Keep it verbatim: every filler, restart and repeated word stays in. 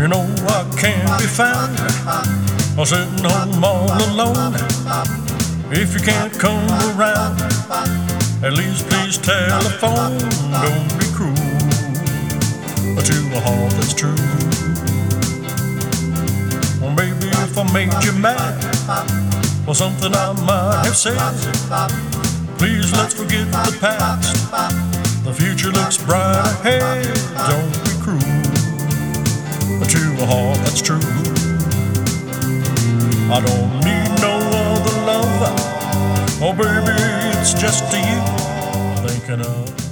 You know I can't be found or sitting home all alone. If you can't come around, at least please telephone. Don't be cruel to a heart that's true. Well, maybe if I made you mad for something I might have said, please let's forget the past. The future looks bright ahead. Don't be cruel to a heart that's true. I don't need no other love. Oh baby, it's just you I'm thinking of.